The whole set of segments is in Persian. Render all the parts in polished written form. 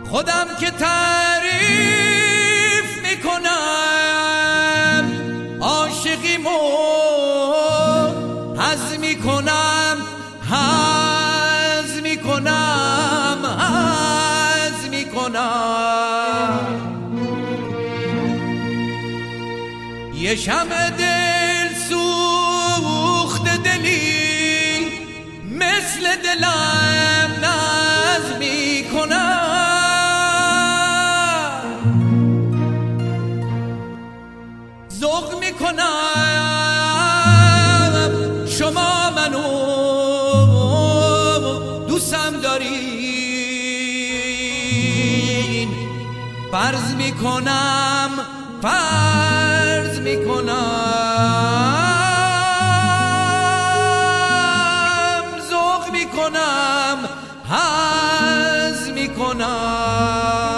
خودم که تعریف میکنم عاشقیمو هضم میکنم هضم میکنم هضم میکنم یه شمع دل سوخت دلی مثل دلم نظم میکنم ذوق میکنم شما منو دوستم دارین فرض میکنم فرض میکنم ذوق میکنم هضم میکنم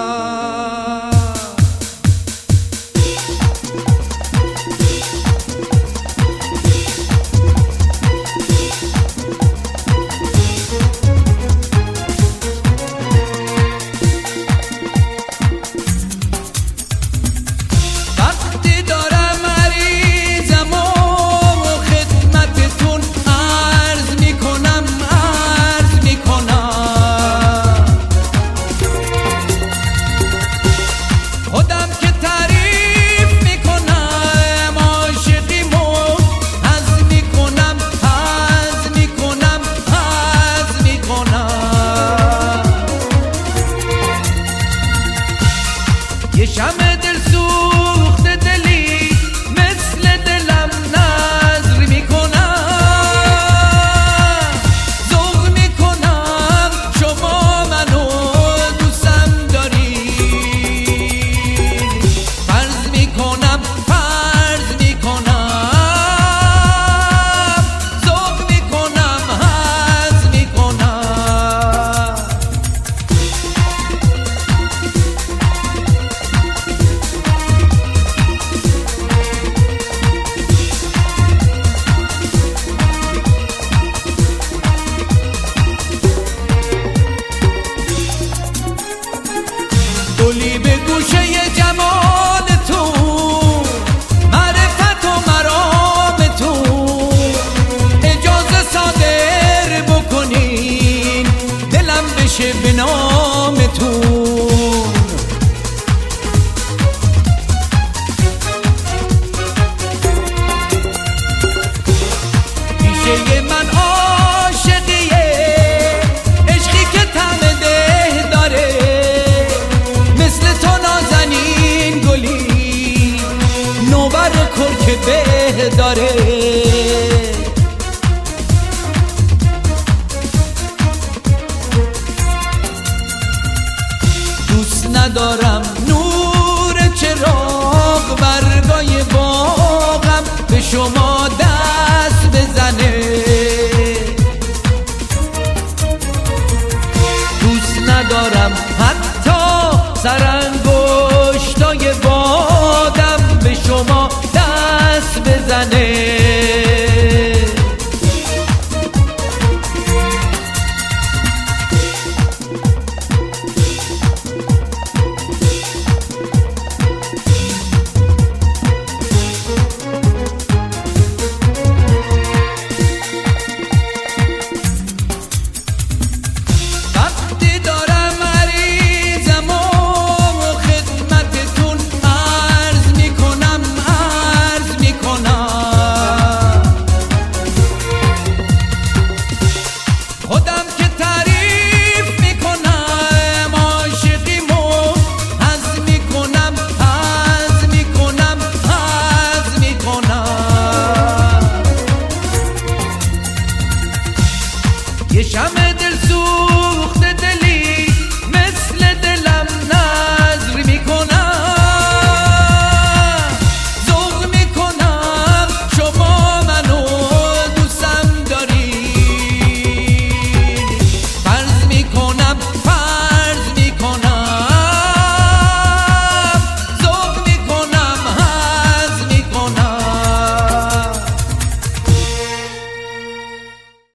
یه شمع دل سوخت دلی مثل دلم نظر میکنم ذوق میکنم شما منو دوستم دارین فرض میکنم فرض میکنم ذوق میکنم هضم میکنم گلی به گوشه جمال تو معرفت و مرام تو اجازه صادر بکنین دلم بشه به نام تو پیشه من عاشقیه عشقی که طعم ده داره مثل تو نازنین گلی نوبر کرک به داره دوست ندارم نور چراغ برگای باغم به شما دست بزنه دوست ندارم حتی سرانگشتای بادم به شما دست بزنه یه شمع